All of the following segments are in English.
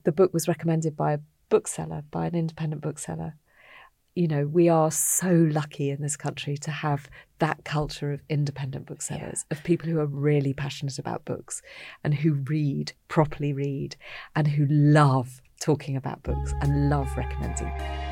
the book was recommended by a bookseller, by an independent bookseller. You know, we are so lucky in this country to have that culture of independent booksellers, of people who are really passionate about books and who read, properly read, and who love talking about books and love recommending.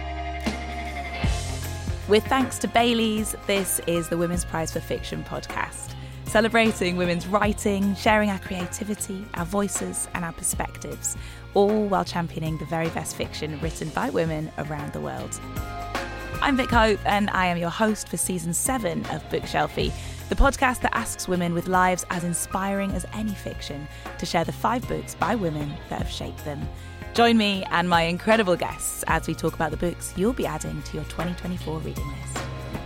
With thanks to Baileys, this is the Women's Prize for Fiction podcast, celebrating women's writing, sharing our creativity, our voices and our perspectives, all while championing the very best fiction written by women around the world. I'm Vic Hope and I am your host for season 7 of Bookshelfie, the podcast that asks women with lives as inspiring as any fiction to share the 5 books by women that have shaped them. Join me and my incredible guests as we talk about the books you'll be adding to your 2024 reading list.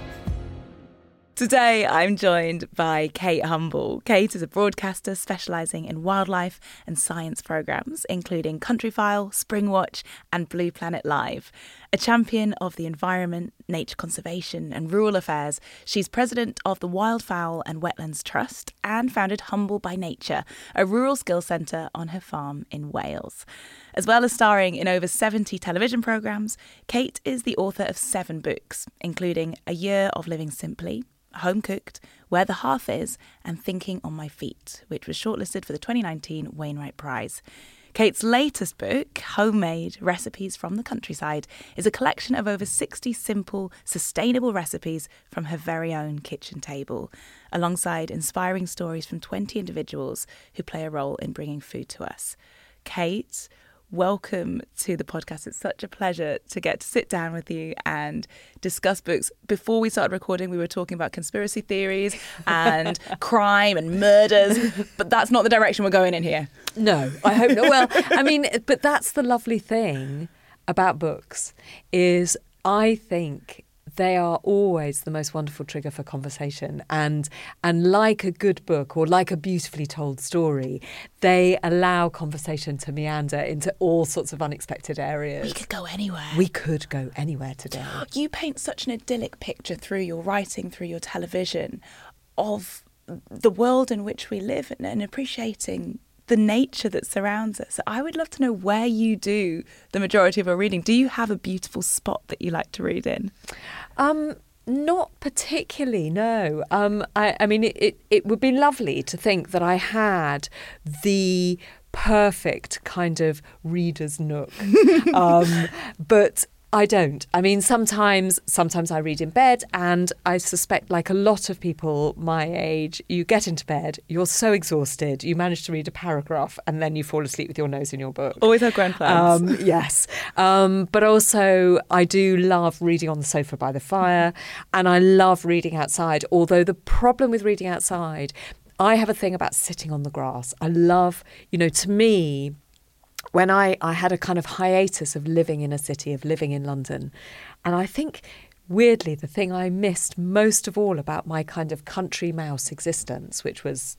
Today, I'm joined by Kate Humble. Kate is a broadcaster specialising in wildlife and science programmes, including Countryfile, Springwatch and Blue Planet Live. A champion of the environment, nature conservation and rural affairs, she's president of the Wildfowl and Wetlands Trust and founded Humble by Nature, a rural skills centre on her farm in Wales. As well as starring in over 70 television programmes, Kate is the author of 7 books, including A Year of Living Simply, Home Cooked, Where the Hearth Is, and Thinking on My Feet, which was shortlisted for the 2019 Wainwright Prize. Kate's latest book, Homemade Recipes from the Countryside, is a collection of over 60 simple, sustainable recipes from her very own kitchen table, alongside inspiring stories from 20 individuals who play a role in bringing food to us. Kate, welcome to the podcast. It's such a pleasure to get to sit down with you and discuss books. Before we started recording, we were talking about conspiracy theories and crime and murders, but that's not the direction we're going in here. No, I hope not. Well, I mean, but that's the lovely thing about books is I think they are always the most wonderful trigger for conversation. And like a good book or like a beautifully told story, they allow conversation to meander into all sorts of unexpected areas. We could go anywhere. We could go anywhere today. You paint such an idyllic picture through your writing, through your television, of the world in which we live and appreciating the nature that surrounds us. I would love to know where you do the majority of your reading. Do you have a beautiful spot that you like to read in? Not particularly, no. I mean, it would be lovely to think that I had the perfect kind of reader's nook, but I don't. I mean, sometimes I read in bed, and I suspect, like a lot of people my age, you get into bed, you're so exhausted, you manage to read a paragraph, and then you fall asleep with your nose in your book. Always have grand plans. Yes. But also, I do love reading on the sofa by the fire, and I love reading outside, although the problem with reading outside, I have a thing about sitting on the grass. I love, to me, when I had a kind of hiatus of living in a city, of living in London, and I think, weirdly, the thing I missed most of all about my kind of country mouse existence, which was,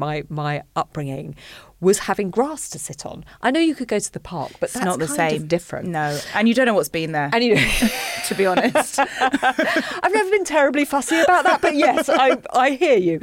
my upbringing, was having grass to sit on. I know you could go to the park, but it's that's not the kind same. of different. No, and you don't know what's been there. And to be honest. I've never been terribly fussy about that, but yes, I hear you.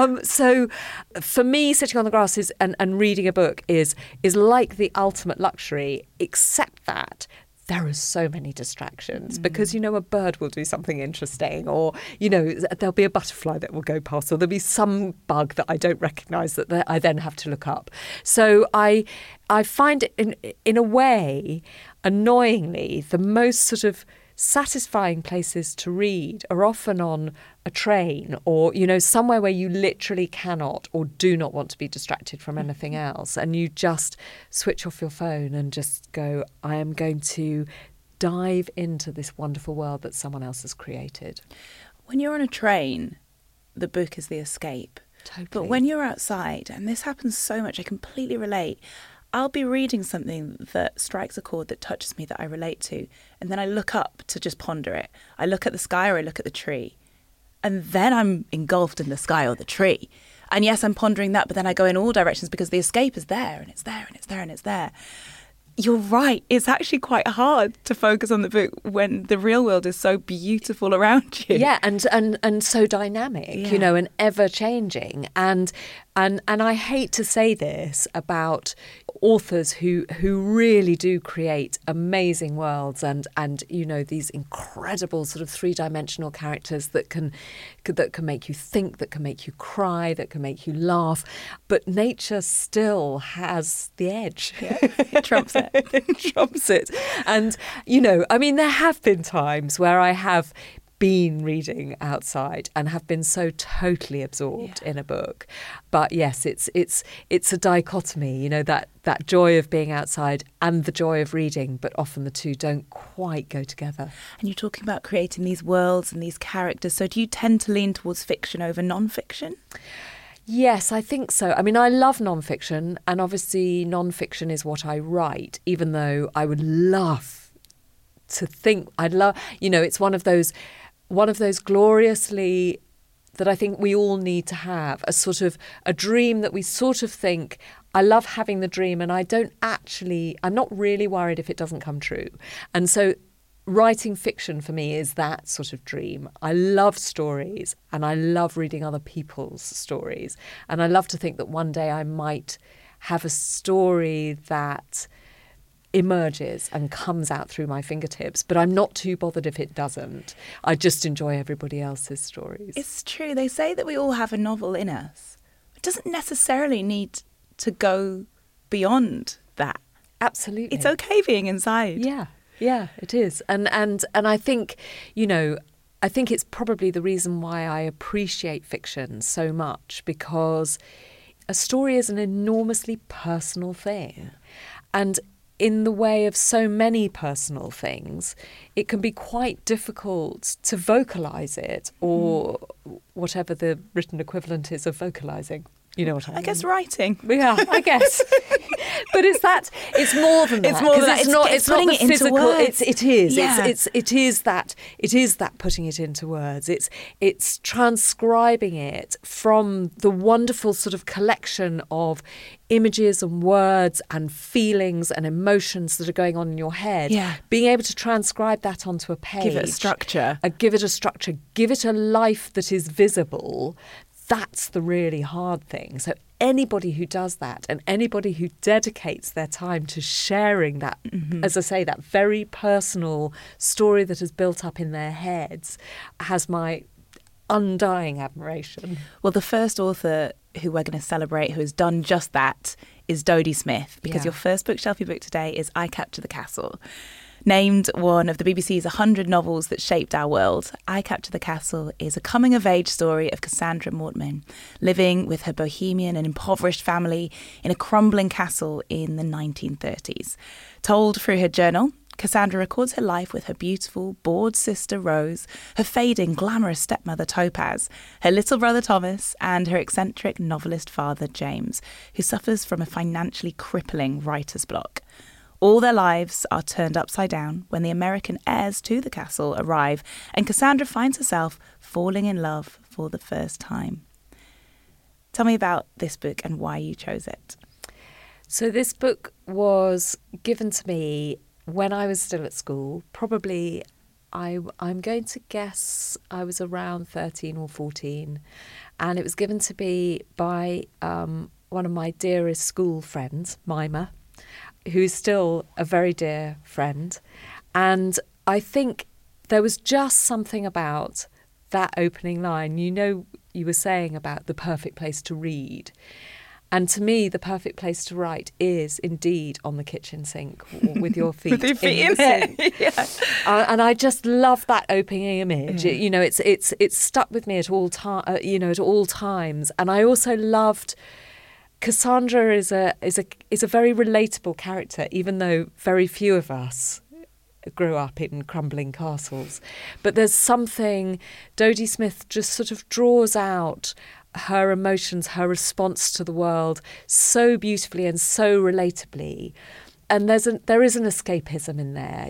So for me, sitting on the grass and reading a book is like the ultimate luxury, except that there are so many distractions because, a bird will do something interesting or, there'll be a butterfly that will go past or there'll be some bug that I don't recognise that I then have to look up. So I find it in a way, annoyingly, the most sort of satisfying places to read are often on a train or, somewhere where you literally cannot or do not want to be distracted from anything else. And you just switch off your phone and just go, I am going to dive into this wonderful world that someone else has created. When you're on a train, the book is the escape. Totally. But when you're outside, and this happens so much, I completely relate. I'll be reading something that strikes a chord that touches me, that I relate to, and then I look up to just ponder it. I look at the sky or I look at the tree, and then I'm engulfed in the sky or the tree. And yes, I'm pondering that, but then I go in all directions because the escape is there, and it's there, and it's there, and it's there. You're right. It's actually quite hard to focus on the book when the real world is so beautiful around you. Yeah, and so dynamic, and ever changing. And I hate to say this about authors who really do create amazing worlds and these incredible sort of three-dimensional characters that can make you think, that can make you cry, that can make you laugh, but nature still has the edge. Yeah, it trumps it. It trumps it. And there have been times where I have been reading outside and have been so totally absorbed in a book. But yes, it's a dichotomy, that joy of being outside and the joy of reading, but often the two don't quite go together. And you're talking about creating these worlds and these characters. So do you tend to lean towards fiction over non-fiction? Yes, I think so. I mean, I love non-fiction, and obviously non-fiction is what I write, even though I would love to think, it's one of those gloriously that I think we all need to have, a sort of a dream that we sort of think, I love having the dream and I'm not really worried if it doesn't come true. And so writing fiction for me is that sort of dream. I love stories and I love reading other people's stories. And I love to think that one day I might have a story that emerges and comes out through my fingertips, but I'm not too bothered if it doesn't. I just enjoy everybody else's stories. It's true. They say that we all have a novel in us. It doesn't necessarily need to go beyond that. Absolutely. It's okay being inside. Yeah, it is. And I think, I think it's probably the reason why I appreciate fiction so much, because a story is an enormously personal thing. And in the way of so many personal things, it can be quite difficult to vocalise it, or whatever the written equivalent is of vocalising. You know what I mean? I guess writing. Yeah, I guess. But it's more than that. It's more than that. It's not putting the it into physical. words. It is. Yeah. It is that putting it into words. It's transcribing it from the wonderful sort of collection of images and words and feelings and emotions that are going on in your head. Yeah. Being able to transcribe that onto a page. Give it a structure. Give it a structure. Give it a life that is visible. That's the really hard thing. So anybody who does that, and anybody who dedicates their time to sharing that, as I say, that very personal story that is built up in their heads, has my undying admiration. Well, the first author who we're going to celebrate who has done just that is Dodie Smith, because your first bookshelfie book today is I Capture the Castle. Named one of the BBC's 100 novels that shaped our world, I Capture the Castle is a coming-of-age story of Cassandra Mortman, living with her bohemian and impoverished family in a crumbling castle in the 1930s. Told through her journal, Cassandra records her life with her beautiful, bored sister Rose, her fading, glamorous stepmother Topaz, her little brother Thomas, and her eccentric novelist father James, who suffers from a financially crippling writer's block. All their lives are turned upside down when the American heirs to the castle arrive, and Cassandra finds herself falling in love for the first time. Tell me about this book and why you chose it. So this book was given to me when I was still at school. Probably, I'm going to guess I was around 13 or 14. And it was given to me by one of my dearest school friends, Mima, who's still a very dear friend. And I think there was just something about that opening line. You were saying about the perfect place to read. And to me, the perfect place to write is indeed on the kitchen sink with your feet, with your feet in the sink. Yeah. And I just love that opening image. It's stuck with me at all times. And I also loved Cassandra is a very relatable character, even though very few of us grew up in crumbling castles. But there's something, Dodie Smith just sort of draws out her emotions, her response to the world so beautifully and so relatably. And there is an escapism in there.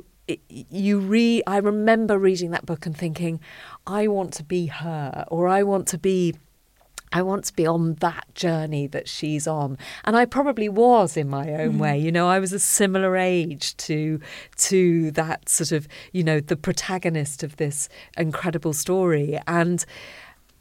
I remember reading that book and thinking, I want to be her, or I want to be on that journey that she's on. And I probably was in my own way. I was a similar age to that sort of, the protagonist of this incredible story. And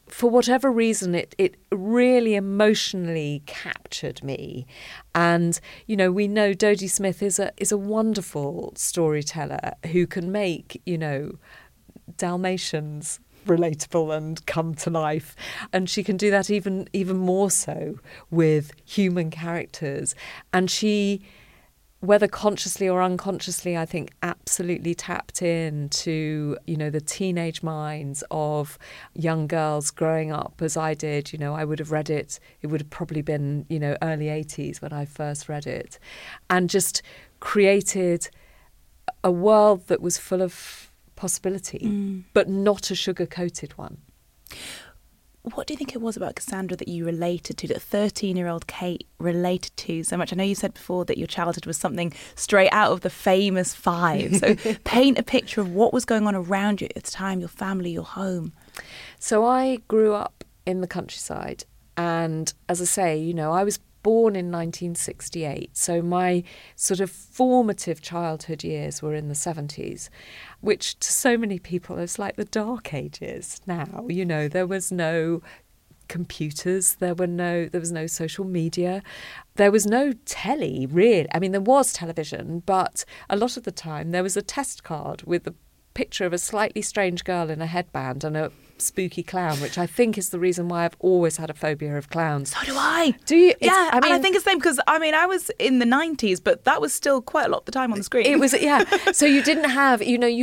for whatever reason, it really emotionally captured me. And, you know, we know Dodie Smith is a wonderful storyteller who can make, you know, Dalmatians relatable and come to life. And she can do that even more so with human characters. And she, whether consciously or unconsciously, I think absolutely tapped into, you know, the teenage minds of young girls growing up as I did. You know, I would have read it. It would have probably been, you know, early 80s when I first read it, and just created a world that was full of possibility, but not a sugar-coated one. What do you think it was about Cassandra that you related to, that 13-year-old Kate related to so much? I know you said before that your childhood was something straight out of the famous Five. So paint a picture of what was going on around you at the time, your family, your home. So I grew up in the countryside. And as I say, you know, I was born in 1968. So my sort of formative childhood years were in the 70s, which to so many people is like the dark ages now. You know, there was no computers, there was no social media, there was no telly, really. I mean, there was television, but a lot of the time there was a test card with the picture of a slightly strange girl in a headband and a spooky clown, which I think is the reason why I've always had a phobia of clowns. So do I. Do you? Yeah, I mean, and I think it's the same because, I mean, I was in the 90s, but that was still quite a lot of the time on the screen. It was, yeah. So you didn't have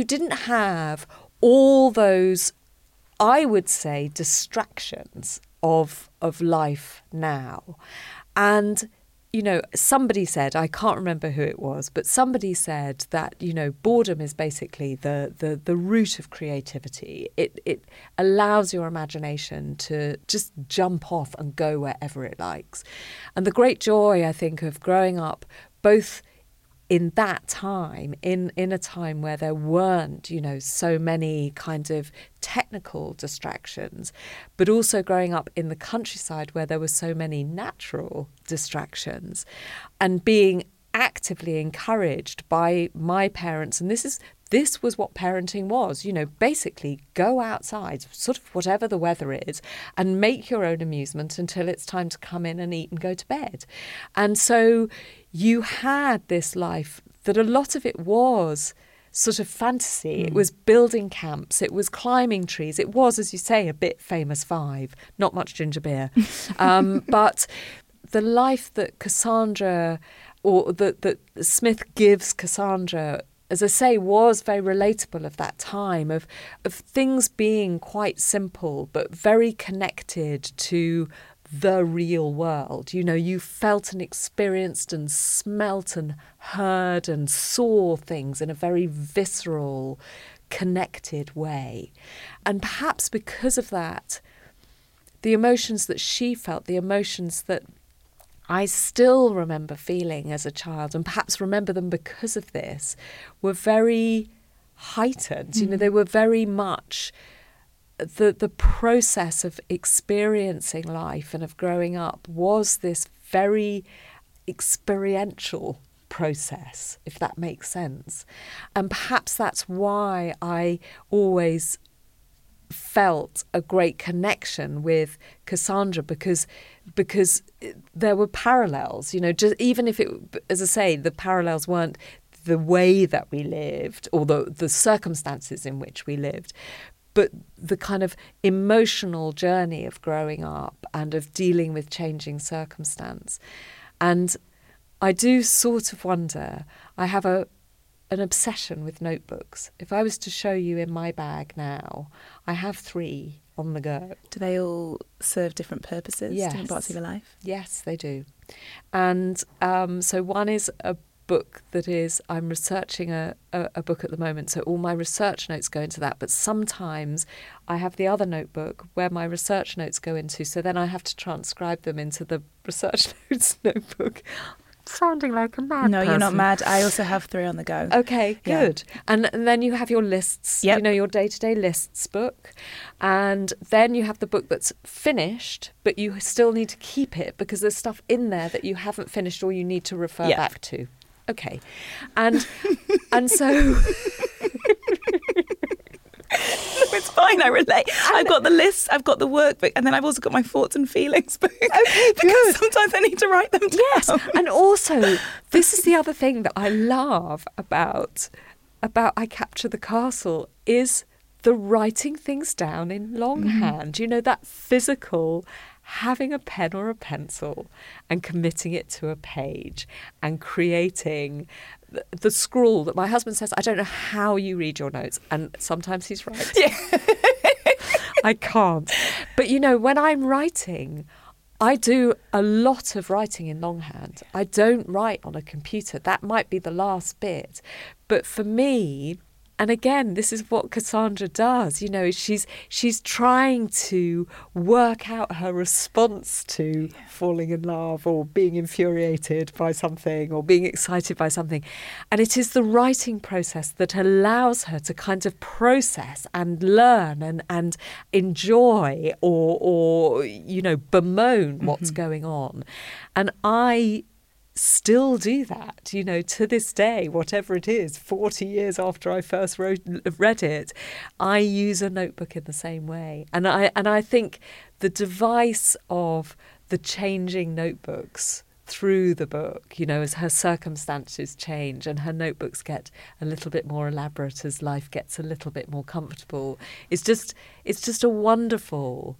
all those, I would say, distractions of life now. And you know, somebody said, I can't remember who it was, but somebody said that, you know, boredom is basically the root of creativity. It allows your imagination to just jump off and go wherever it likes. And the great joy, I think, of growing up both in that time, in a time where there weren't, you know, so many kind of technical distractions, but also growing up in the countryside where there were so many natural distractions, and being actively encouraged by my parents. And this was what parenting was, you know, basically go outside, sort of whatever the weather is, and make your own amusement until it's time to come in and eat and go to bed. And so you had this life that a lot of it was sort of fantasy. It was building camps. It was climbing trees. It was, as you say, a bit famous Five, not much ginger beer. But the life that Cassandra, or that Smith gives Cassandra, as I say, was very relatable of that time, of things being quite simple but very connected to the real world. You know, you felt and experienced and smelt and heard and saw things in a very visceral, connected way. And perhaps because of that, the emotions that she felt, the emotions that I still remember feeling as a child, and perhaps remember them because of this, were very heightened. You know, they were very much the process of experiencing life and of growing up was this very experiential process, if that makes sense. And perhaps that's why I always felt a great connection with Cassandra, because there were parallels, you know, just even if it, as I say, the parallels weren't the way that we lived or the circumstances in which we lived, but the kind of emotional journey of growing up and of dealing with changing circumstance. And I do sort of wonder, I have an obsession with notebooks. If I was to show you in my bag now, I have 3 on the go. Do they all serve different purposes, Yes. different parts of your life? Yes, they do. And so one is a book that is, I'm researching a book at the moment, so all my research notes go into that, but sometimes I have the other notebook where my research notes go into, so then I have to transcribe them into the research notes notebook. Sounding like a mad No, person. you're not mad. I also have 3 on the go. Okay, Yeah. good. And then you have your lists, Yep. you know, your day-to-day lists book. And then you have the book that's finished, but you still need to keep it because there's stuff in there that you haven't finished or you need to refer Yep. back to. Okay. And so It's fine, I relate. I've got the lists, I've got the workbook, and then I've also got my thoughts and feelings book. Okay, because sometimes I need to write them down. Yes, and also, this is the other thing that I love about I Capture the Castle is the writing things down in longhand. You know, that physical having a pen or a pencil and committing it to a page and creating the scrawl that my husband says, I don't know how you read your notes. And sometimes he's right. Yeah. I can't. But, you know, when I'm writing, I do a lot of writing in longhand. I don't write on a computer. That might be the last bit. But for me, and again, this is what Cassandra does. You know, she's trying to work out her response to falling in love or being infuriated by something or being excited by something. And it is the writing process that allows her to kind of process and learn and enjoy or you know, bemoan what's going on. And I still do that, you know, to this day, whatever it is, 40 years after I first read it, I use a notebook in the same way. And I think the device of the changing notebooks through the book, you know, as her circumstances change and her notebooks get a little bit more elaborate as life gets a little bit more comfortable, it's just a wonderful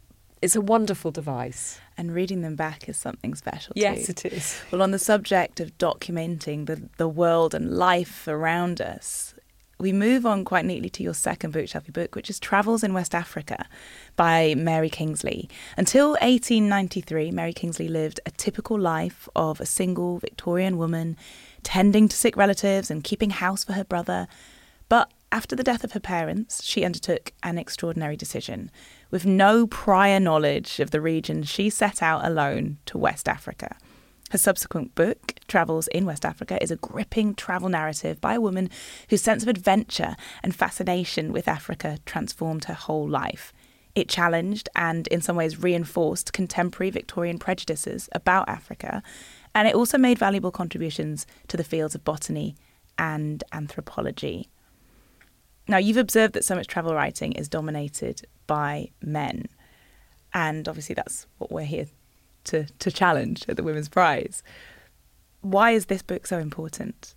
device. And reading them back is something special too. Yes, it is. Well, on the subject of documenting the world and life around us, we move on quite neatly to your second bookshelfy book, which is Travels in West Africa by Mary Kingsley. Until 1893, Mary Kingsley lived a typical life of a single Victorian woman, tending to sick relatives and keeping house for her brother. But after the death of her parents, she undertook an extraordinary decision. With no prior knowledge of the region, she set out alone to West Africa. Her subsequent book, Travels in West Africa, is a gripping travel narrative by a woman whose sense of adventure and fascination with Africa transformed her whole life. It challenged and in some ways reinforced contemporary Victorian prejudices about Africa, and it also made valuable contributions to the fields of botany and anthropology. Now, you've observed that so much travel writing is dominated by men, and obviously that's what we're here to challenge at the Women's Prize. Why is this book so important?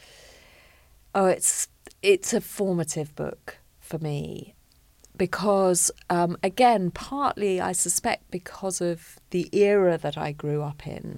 Oh, it's a formative book for me because, again, partly I suspect because of the era that I grew up in,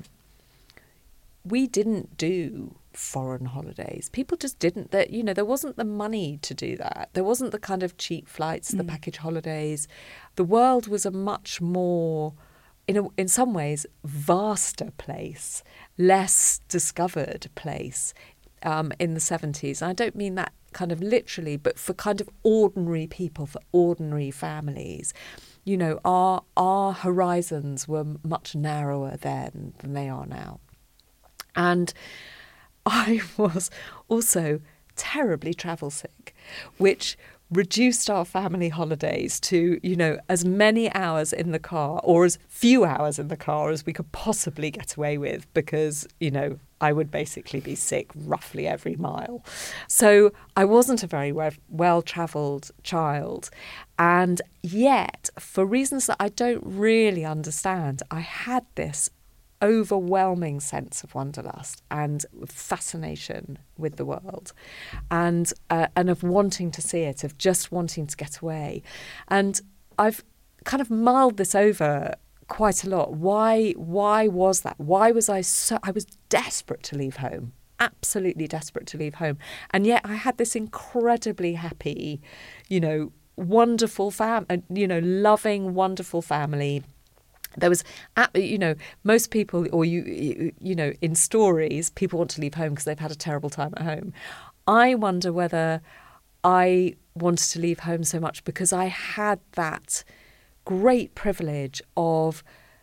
we didn't do foreign holidays. People just didn't. You know, there wasn't the money to do that. There wasn't the kind of cheap flights, the package holidays. The world was a much more, in some ways, vaster place, less discovered place in the 70s. And I don't mean that kind of literally, but for kind of ordinary people, for ordinary families. You know, our horizons were much narrower then than they are now. And I was also terribly travel sick, which reduced our family holidays to, you know, as many hours in the car or as few hours in the car as we could possibly get away with because, you know, I would basically be sick roughly every mile. So I wasn't a very well-travelled child. And yet, for reasons that I don't really understand, I had this overwhelming sense of wanderlust and fascination with the world and of wanting to see it, of just wanting to get away. And I've kind of mulled this over quite a lot. Why was that? Why was I was desperate to leave home, absolutely desperate to leave home. And yet I had this incredibly happy, you know, wonderful loving, wonderful family. There was, you know, most people, or you know, in stories, people want to leave home because they've had a terrible time at home. I wonder whether I wanted to leave home so much because I had that great privilege of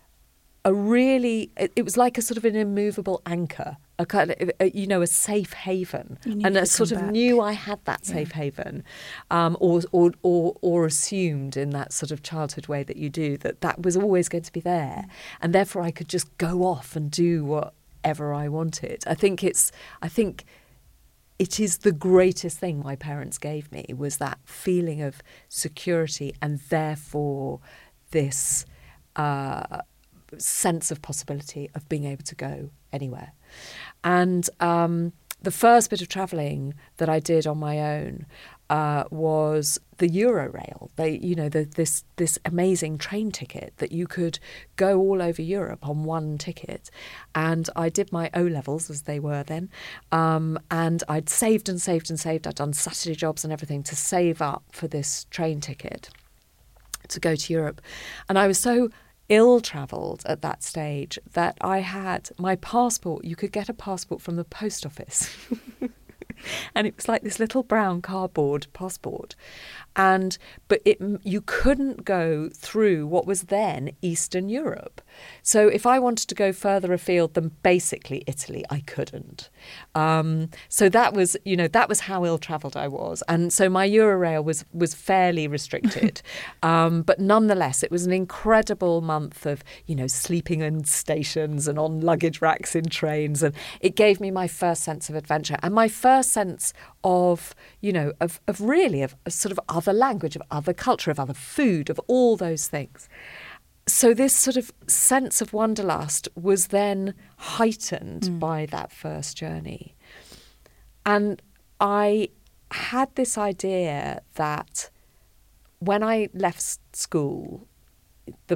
it was like a sort of an immovable anchor, a kind of, a safe haven, and I sort of knew I had that safe haven, or assumed in that sort of childhood way that you do that was always going to be there, and therefore I could just go off and do whatever I wanted. I think it is the greatest thing my parents gave me, was that feeling of security and therefore this sense of possibility of being able to go anywhere. And the first bit of travelling that I did on my own was the Eurorail. This amazing train ticket that you could go all over Europe on one ticket. And I did my O-levels, as they were then, and I'd saved and saved and saved. I'd done Saturday jobs and everything to save up for this train ticket to go to Europe. And I was so ill-travelled at that stage that I had my passport. You could get a passport from the post office. And it was like this little brown cardboard passport. But you couldn't go through what was then Eastern Europe. So if I wanted to go further afield than basically Italy, I couldn't. So that was how ill-travelled I was. And so my Eurorail was fairly restricted. But nonetheless, it was an incredible month of, sleeping in stations and on luggage racks in trains. And it gave me my first sense of adventure and my first sense of a sort of other language, of other culture, of other food, of all those things. So this sort of sense of wanderlust was then heightened by that first journey. And I had this idea that when I left school, the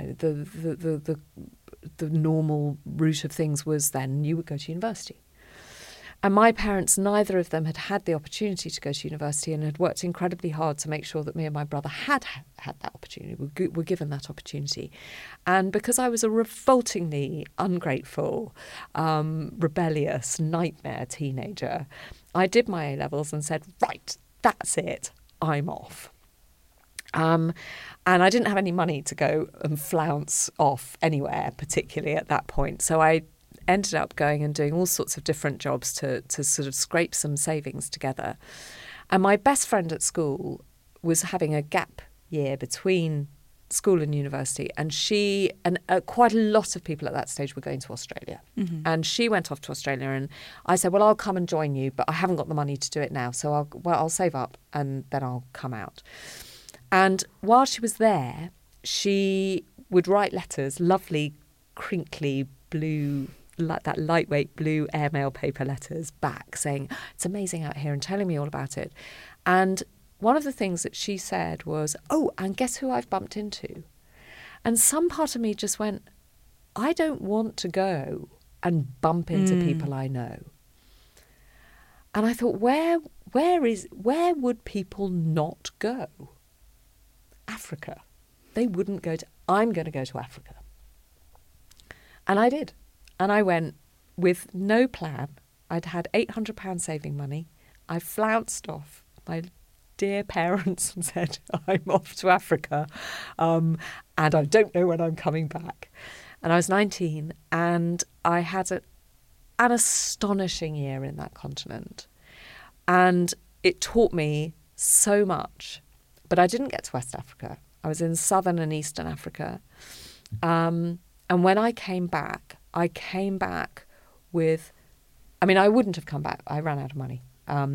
normal route of things was then you would go to university. And my parents, neither of them had had the opportunity to go to university and had worked incredibly hard to make sure that me and my brother had that opportunity, were given that opportunity. And because I was a revoltingly ungrateful, rebellious, nightmare teenager, I did my A-levels and said, right, that's it, I'm off. And I didn't have any money to go and flounce off anywhere, particularly at that point. So I ended up going and doing all sorts of different jobs to sort of scrape some savings together. And my best friend at school was having a gap year between school and university, and she and quite a lot of people at that stage were going to Australia. Mm-hmm. And she went off to Australia, and I said, well, I'll come and join you, but I haven't got the money to do it now, so I'll save up and then I'll come out. And while she was there, she would write letters, lovely, crinkly blue, like that lightweight blue airmail paper letters back saying, it's amazing out here, and telling me all about it. And one of the things that she said was, oh, and guess who I've bumped into? And some part of me just went, I don't want to go and bump into people I know. And I thought, where would people not go? Africa. They wouldn't go to, I'm going to go to Africa. And I did. And I went with no plan. I'd had £800 saving money. I flounced off my dear parents and said, I'm off to Africa and I don't know when I'm coming back. And I was 19 and I had an astonishing year in that continent. And it taught me so much. But I didn't get to West Africa. I was in Southern and Eastern Africa. And when I came back with, I wouldn't have come back. I ran out of money.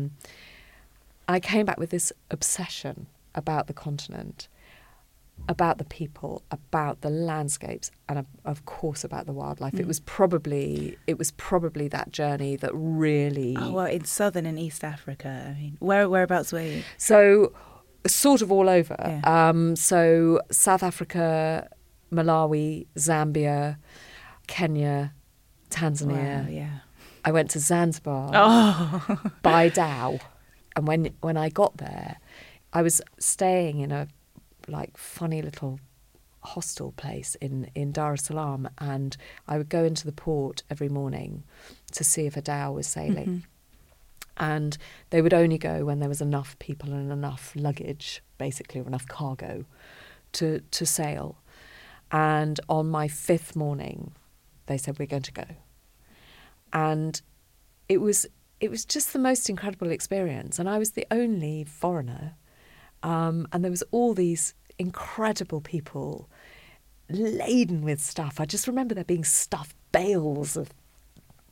I came back with this obsession about the continent, about the people, about the landscapes, and of course about the wildlife. It was probably that journey that really. Oh well, in Southern and East Africa. Whereabouts were you? So, sort of all over. Yeah. So South Africa, Malawi, Zambia, Kenya, Tanzania. Wow, yeah. I went to Zanzibar, Baidao. And when I got there, I was staying in a funny little hostel place in Dar es Salaam, and I would go into the port every morning to see if a dhow was sailing. Mm-hmm. And they would only go when there was enough people and enough luggage, basically, or enough cargo to sail. And on my 5th morning, they said, we're going to go. And it was just the most incredible experience. And I was the only foreigner. And there was all these incredible people laden with stuff. I just remember there being stuffed bales of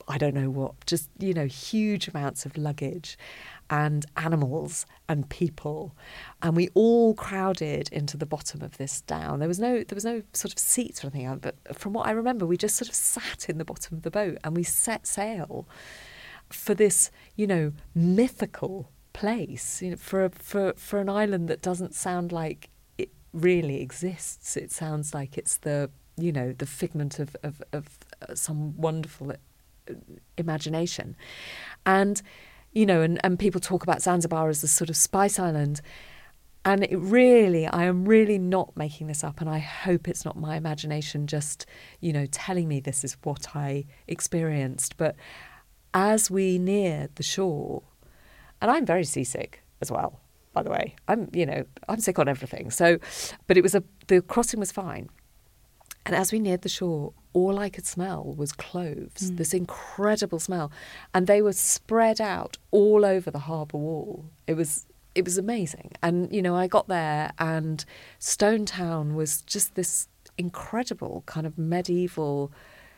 I don't know what, just, huge amounts of luggage and animals and people. And we all crowded into the bottom of this down. There was no sort of seats or anything, but from what I remember, we just sort of sat in the bottom of the boat and we set sail for this, mythical place, for an island that doesn't sound like it really exists. It sounds like it's the figment of some wonderful imagination. And, and people talk about Zanzibar as the sort of spice island. And I am really not making this up, and I hope it's not my imagination just, telling me this is what I experienced. But as we neared the shore, and I'm very seasick as well, by the way. I'm sick on everything. So, but the crossing was fine. And as we neared the shore, all I could smell was cloves, this incredible smell. And they were spread out all over the harbour wall. It was amazing. And, I got there and Stone Town was just this incredible kind of medieval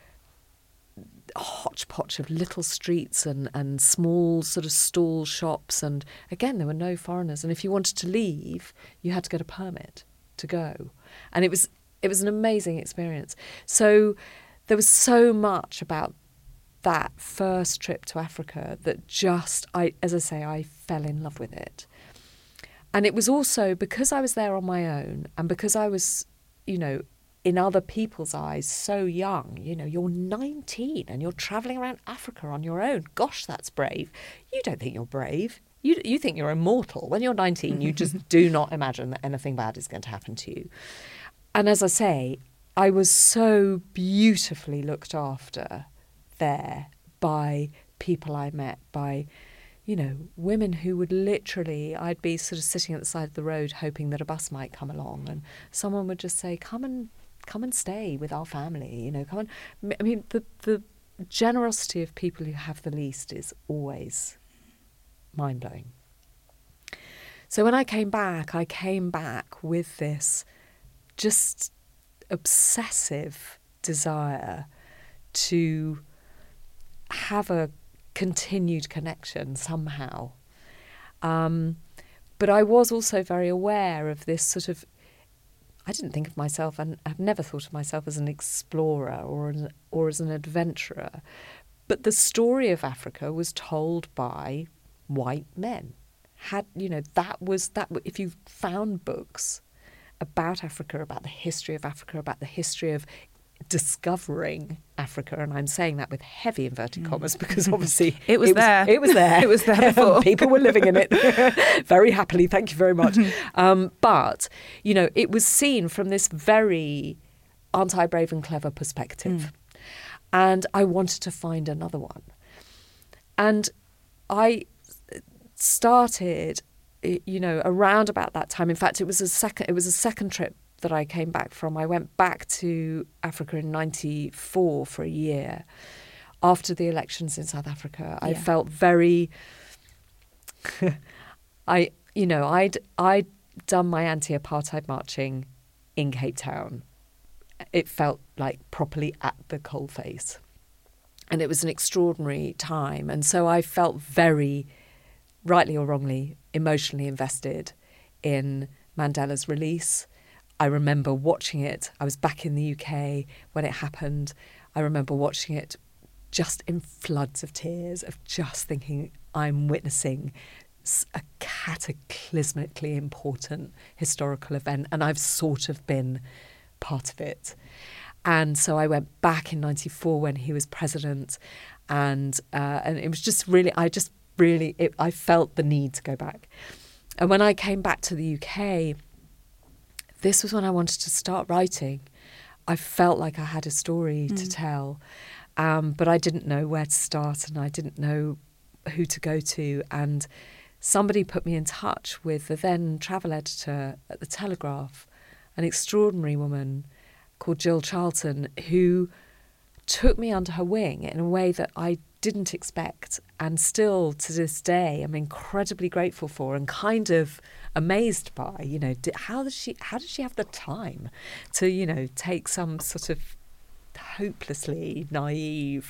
hodgepodge of little streets and small sort of stall shops. And again, there were no foreigners. And if you wanted to leave, you had to get a permit to go. And it was an amazing experience. So there was so much about that first trip to Africa that I fell in love with it. And it was also because I was there on my own and because I was, in other people's eyes, so young. You're 19 and you're travelling around Africa on your own. Gosh, that's brave. You don't think you're brave. You think you're immortal. When you're 19, you just do not imagine that anything bad is going to happen to you. And as I say, I was so beautifully looked after there by people I met, by, women who would literally, I'd be sort of sitting at the side of the road hoping that a bus might come along and someone would just say, come and stay with our family, come on. I mean, the generosity of people who have the least is always mind-blowing. So when I came back with this just obsessive desire to have a continued connection somehow. But I was also very aware of this sort of, I didn't think of myself, and I've never thought of myself as an explorer or as an adventurer. But the story of Africa was told by white men. If you found books about Africa, about the history of Africa, about the history of discovering Africa, and I'm saying that with heavy inverted commas because obviously it was there. It was there. It was there before. People were living in it very happily. Thank you very much. But it was seen from this very aren't I brave and clever perspective, and I wanted to find another one, and I started, around about that time. In fact, it was a second trip that I came back from. I went back to Africa in 94 for a year after the elections in South Africa. I felt very, I'd done my anti-apartheid marching in Cape Town. It felt like properly at the coalface. And it was an extraordinary time. And so I felt very, rightly or wrongly, emotionally invested in Mandela's release. I remember watching it. I was back in the UK when it happened. I remember watching it just in floods of tears, of just thinking I'm witnessing a cataclysmically important historical event, and I've sort of been part of it. And so I went back in 94 when he was president, and it was just really, I felt the need to go back. And when I came back to the UK, this was when I wanted to start writing. I felt like I had a story to tell, but I didn't know where to start and I didn't know who to go to. And somebody put me in touch with the then travel editor at The Telegraph, an extraordinary woman called Jill Charlton, who took me under her wing in a way that I didn't expect, and still to this day I'm incredibly grateful for and kind of amazed by, how does she have the time to, take some sort of hopelessly naive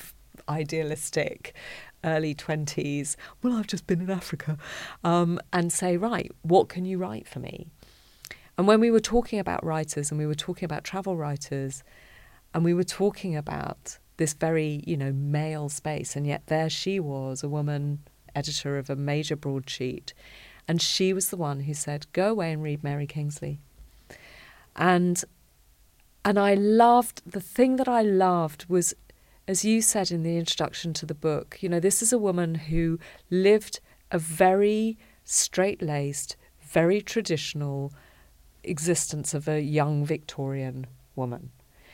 idealistic early 20s, well, I've just been in Africa, and say, right, what can you write for me? And when we were talking about writers and we were talking about travel writers and we were talking about this very, male space, and yet there she was, a woman editor of a major broadsheet, and she was the one who said, go away and read Mary Kingsley. And I loved, the thing that I loved was, as you said in the introduction to the book, this is a woman who lived a very straight-laced, very traditional existence of a young Victorian woman.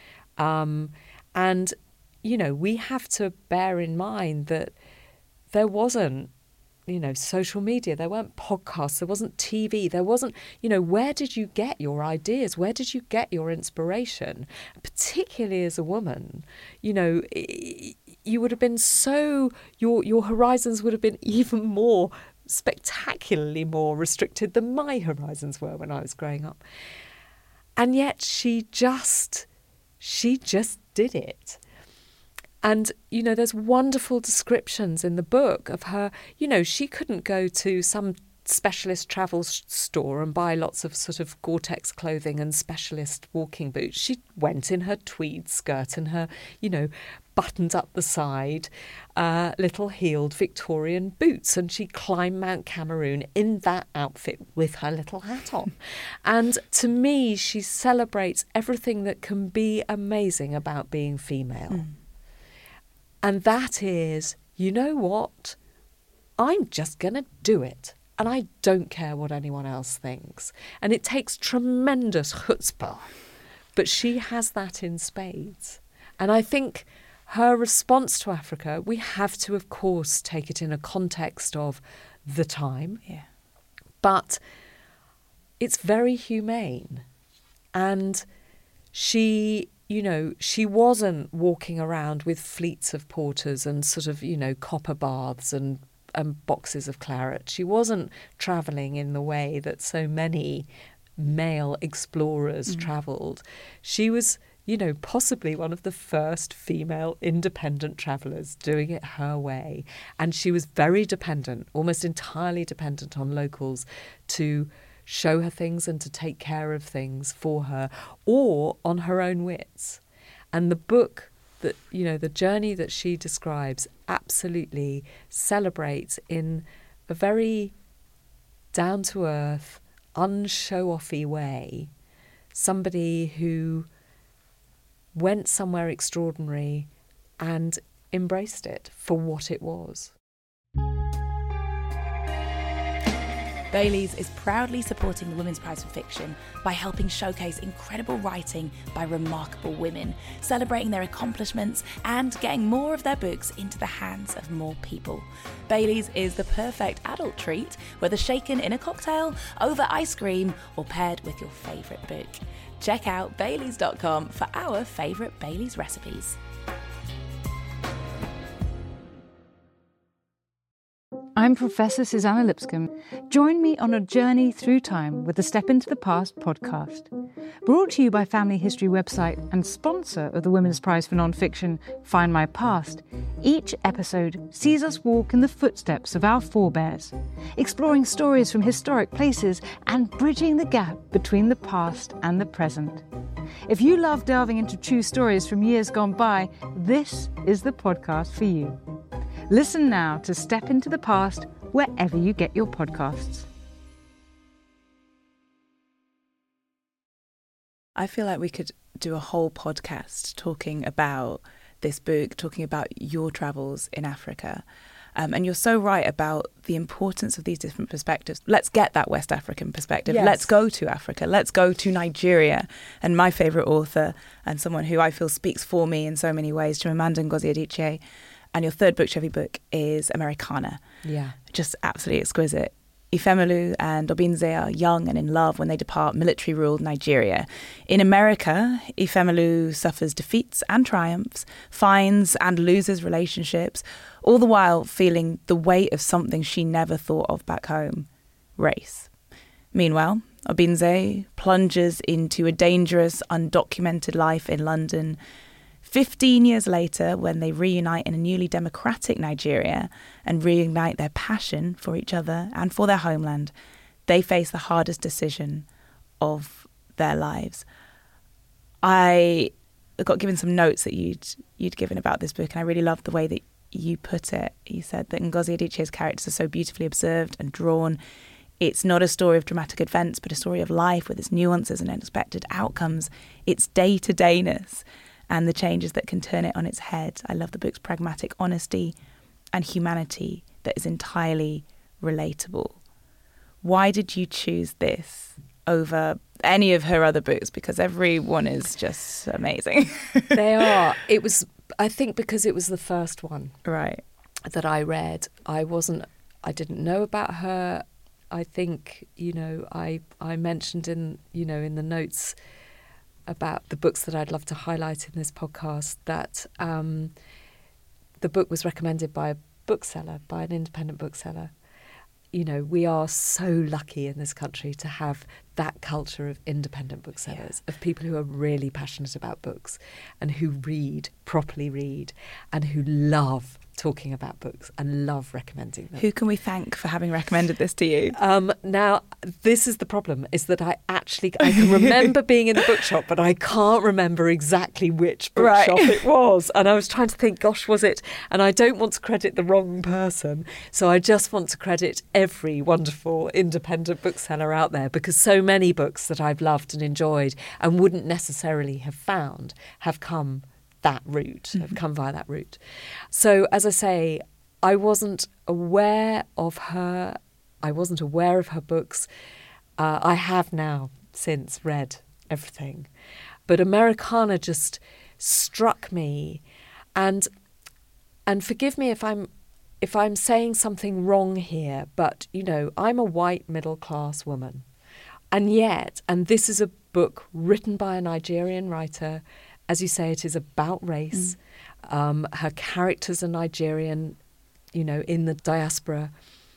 And, we have to bear in mind that there wasn't, social media, there weren't podcasts, there wasn't TV, there wasn't, where did you get your ideas? Where did you get your inspiration? Particularly as a woman, you would have been your horizons would have been even more, spectacularly more restricted than my horizons were when I was growing up. And yet she just did it. And, there's wonderful descriptions in the book of her, she couldn't go to some specialist travel store and buy lots of sort of Gore-Tex clothing and specialist walking boots. She went in her tweed skirt and her, buttoned up the side, little heeled Victorian boots. And she climbed Mount Cameroon in that outfit with her little hat on. And to me, she celebrates everything that can be amazing about being female. Mm. And that is, you know what? I'm just going to do it. And I don't care what anyone else thinks. And it takes tremendous chutzpah. But she has that in spades. And I think her response to Africa, we have to, of course, take it in a context of the time. Yeah. But it's very humane. And she wasn't walking around with fleets of porters and sort of, copper baths and boxes of claret. She wasn't travelling in the way that so many male explorers travelled. She was, possibly one of the first female independent travellers doing it her way. And she was very dependent, almost entirely dependent on locals to show her things and to take care of things for her, or on her own wits. And the book that, the journey that she describes absolutely celebrates in a very down-to-earth, unshow-offy way somebody who went somewhere extraordinary and embraced it for what it was. Bayleys is proudly supporting the Women's Prize for Fiction by helping showcase incredible writing by remarkable women, celebrating their accomplishments and getting more of their books into the hands of more people. Bayleys is the perfect adult treat, whether shaken in a cocktail, over ice cream, or paired with your favourite book. Check out Bayleys.com for our favourite Bayleys recipes. I'm Professor Susanna Lipscomb. Join me on a journey through time with the Step Into the Past podcast. Brought to you by Family History website and sponsor of the Women's Prize for Nonfiction, Find My Past, each episode sees us walk in the footsteps of our forebears, exploring stories from historic places and bridging the gap between the past and the present. If you love delving into true stories from years gone by, this is the podcast for you. Listen now to Step Into the Past wherever you get your podcasts. I feel like we could do a whole podcast talking about this book, talking about your travels in Africa. And you're so right about the importance of these different perspectives. Let's get that West African perspective. Yes. Let's go to Africa. Let's go to Nigeria. And my favourite author, and someone who I feel speaks for me in so many ways, Chimamanda Ngozi Adichie. And your third book, Chevy book, is Americana. Yeah. Just absolutely exquisite. Ifemelu and Obinze are young and in love when they depart military-ruled Nigeria. In America, Ifemelu suffers defeats and triumphs, finds and loses relationships, all the while feeling the weight of something she never thought of back home, race. Meanwhile, Obinze plunges into a dangerous, undocumented life in London, 15 years later, when they reunite in a newly democratic Nigeria and reignite their passion for each other and for their homeland, they face the hardest decision of their lives. I got given some notes that you'd given about this book, and I really loved the way that you put it. You said that Ngozi Adichie's characters are so beautifully observed and drawn. It's not a story of dramatic events, but a story of life with its nuances and unexpected outcomes, its day-to-dayness, and the changes that can turn it on its head. I love the book's pragmatic honesty and humanity that is entirely relatable. Why did you choose this over any of her other books? Because every one is just amazing. They are. It was, I think, because it was the first one, right, that I read. I didn't know about her. I think, I mentioned in the notes about the books that I'd love to highlight in this podcast that the book was recommended by a bookseller, by an independent bookseller. We are so lucky in this country to have that culture of independent booksellers, of people who are really passionate about books and who properly read, and who love talking about books and love recommending them. Who can we thank for having recommended this to you? Now, this is the problem, is that I can remember being in the bookshop, but I can't remember exactly which bookshop it was. And I was trying to think, gosh, was it? And I don't want to credit the wrong person. So I just want to credit every wonderful independent bookseller out there, because so many books that I've loved and enjoyed and wouldn't necessarily have found have come that route, have come via that route. So, as I say, I wasn't aware of her. I wasn't aware of her books. I have now since read everything. But Americana just struck me. And forgive me if I'm saying something wrong here, but, I'm a white middle-class woman. And yet, and this is a book written by a Nigerian writer. As you say, it is about race. Her characters are Nigerian, in the diaspora.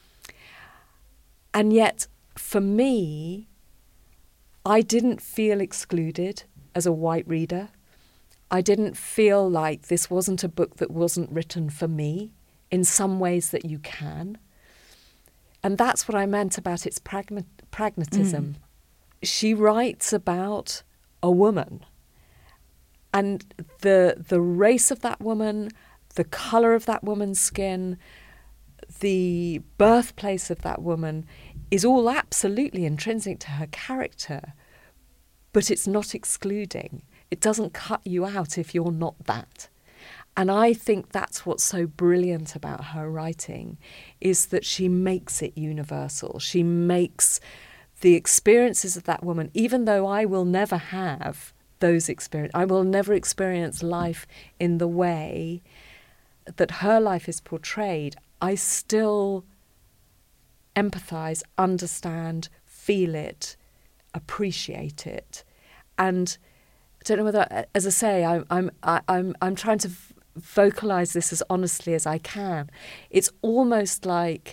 And yet, for me, I didn't feel excluded as a white reader. I didn't feel like this wasn't a book that wasn't written for me, in some ways that you can. And that's what I meant about its pragmatism. She writes about a woman. And the race of that woman, the colour of that woman's skin, the birthplace of that woman is all absolutely intrinsic to her character, but it's not excluding. It doesn't cut you out if you're not that. And I think that's what's so brilliant about her writing, is that she makes it universal. She makes the experiences of that woman, even though I will never have those experiences. I will never experience life in the way that her life is portrayed. I still empathise, understand, feel it, appreciate it. And I don't know whether, as I say, I'm trying to vocalise this as honestly as I can. It's almost like,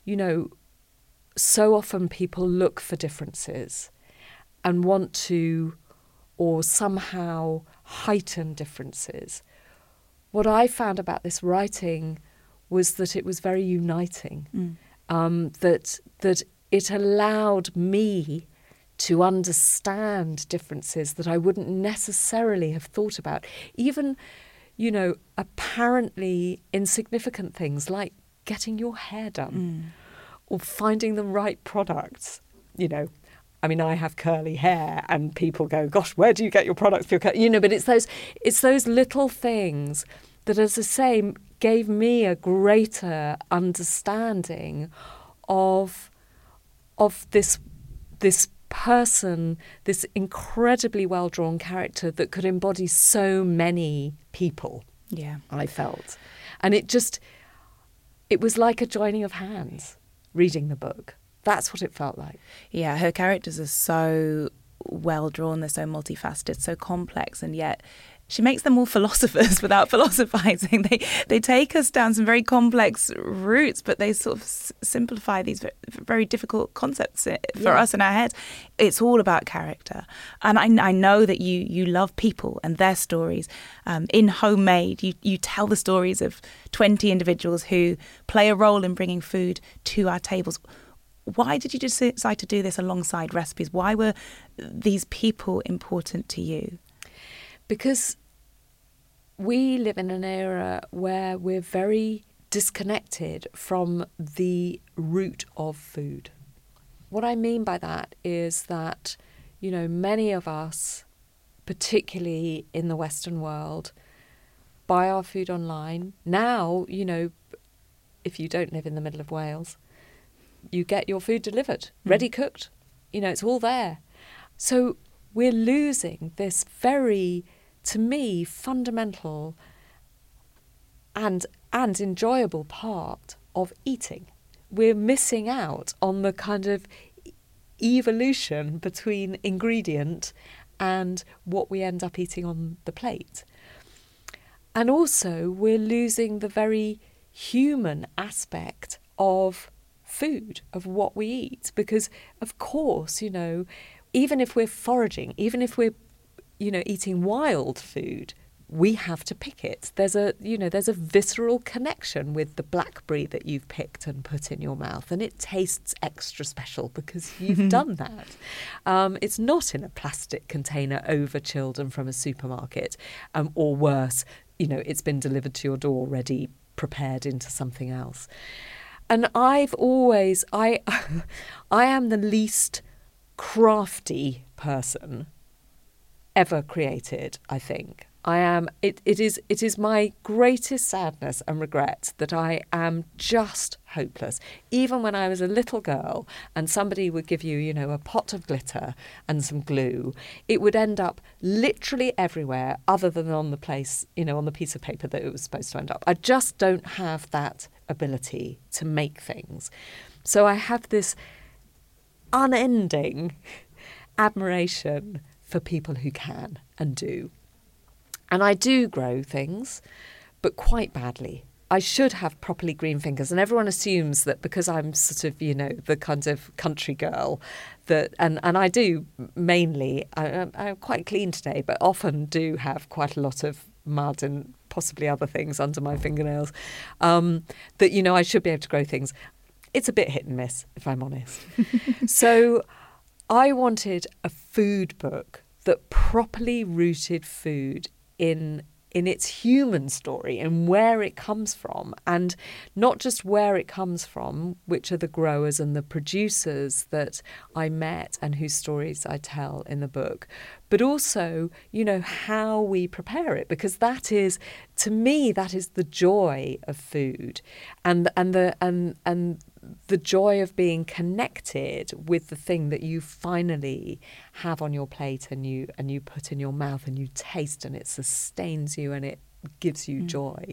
so often people look for differences and want to, or somehow heighten differences. What I found about this writing was that it was very uniting, that it allowed me to understand differences that I wouldn't necessarily have thought about. Even, apparently insignificant things like getting your hair done or finding the right products, I mean, I have curly hair, and people go, "Gosh, where do you get your products for your curly?" But it's those little things that, as I say, gave me a greater understanding of this person, this incredibly well drawn character that could embody so many people. Yeah, I felt, and it was like a joining of hands reading the book. That's what it felt like. Yeah, her characters are so well drawn, they're so multifaceted, so complex, and yet she makes them all philosophers without philosophizing. They take us down some very complex routes, but they sort of simplify these very difficult concepts for us in our heads. It's all about character. And I know that you love people and their stories. In Homemade, you tell the stories of 20 individuals who play a role in bringing food to our tables. Why did you decide to do this alongside recipes? Why were these people important to you? Because we live in an era where we're very disconnected from the root of food. What I mean by that is that, many of us, particularly in the Western world, buy our food online. Now, if you don't live in the middle of Wales, you get your food delivered, ready cooked. It's all there. So we're losing this very, to me, fundamental and enjoyable part of eating. We're missing out on the kind of evolution between ingredient and what we end up eating on the plate. And also we're losing the very human aspect of food, of what we eat, because of course, even if we're foraging, even if we're eating wild food, we have to pick it. There's a visceral connection with the blackberry that you've picked and put in your mouth, and it tastes extra special because you've done that. It's not in a plastic container over chilled and from a supermarket, or worse, it's been delivered to your door already prepared into something else. And I've always, I am the least crafty person ever created, I think. It is my greatest sadness and regret that I am just hopeless. Even when I was a little girl and somebody would give you, a pot of glitter and some glue, it would end up literally everywhere other than on the place, on the piece of paper that it was supposed to end up. I just don't have that ability to make things. So I have this unending admiration for people who can and do. And I do grow things, but quite badly. I should have properly green fingers. And everyone assumes that because I'm sort of, the kind of country girl, that and I do mainly, I'm quite clean today, but often do have quite a lot of mud and possibly other things under my fingernails, that, I should be able to grow things. It's a bit hit and miss, if I'm honest. So I wanted a food book that properly rooted food in its human story and where it comes from, and not just where it comes from, which are the growers and the producers that I met and whose stories I tell in the book, but also, how we prepare it, because that is, to me, that is the joy of food, and the joy of being connected with the thing that you finally have on your plate and you put in your mouth and you taste, and it sustains you and it gives you joy.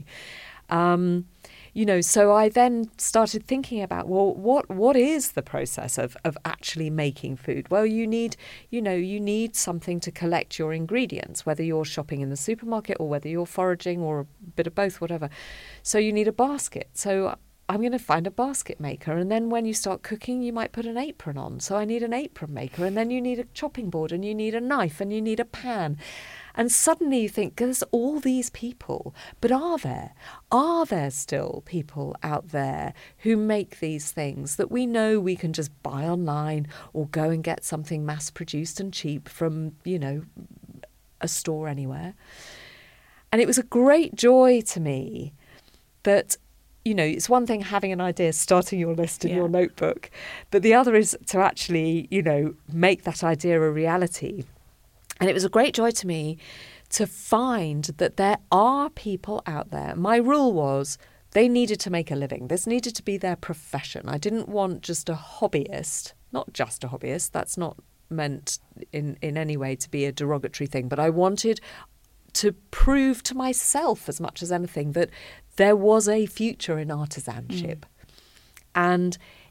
So I then started thinking about, well, what is the process of actually making food? Well, you need something to collect your ingredients, whether you're shopping in the supermarket or whether you're foraging or a bit of both, whatever. So you need a basket. So I'm going to find a basket maker. And then when you start cooking, you might put an apron on. So I need an apron maker. And then you need a chopping board and you need a knife and you need a pan. And suddenly you think, there's all these people, but are there still people out there who make these things that we know we can just buy online or go and get something mass produced and cheap from, a store anywhere? And it was a great joy to me that, it's one thing having an idea, starting your list in your notebook, but the other is to actually, make that idea a reality. And it was a great joy to me to find that there are people out there. My rule was they needed to make a living. This needed to be their profession. I didn't want just a hobbyist, not just a hobbyist. That's not meant in any way to be a derogatory thing, but I wanted to prove to myself as much as anything that there was a future in artisanship. And